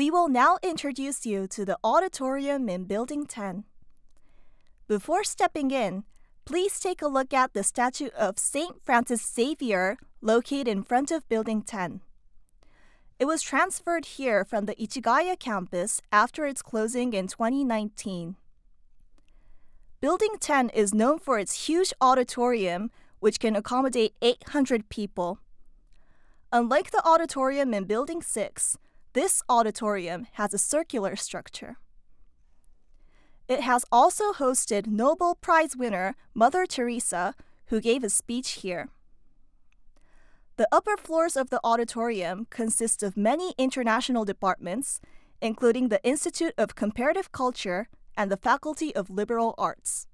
We will now introduce you to the auditorium in Building 10. Before stepping in, please take a look at the statue of St. Francis Xavier located in front of Building 10. It was transferred here from the Ichigaya campus after its closing in 2019. Building 10 is known for its huge auditorium, which can accommodate 800 people. Unlike the auditorium in Building 6, this auditorium has a circular structure. It has also hosted Nobel Prize winner Mother Teresa, who gave a speech here. The upper floors of the auditorium consist of many international departments, including the Institute of Comparative Culture and the Faculty of Liberal Arts.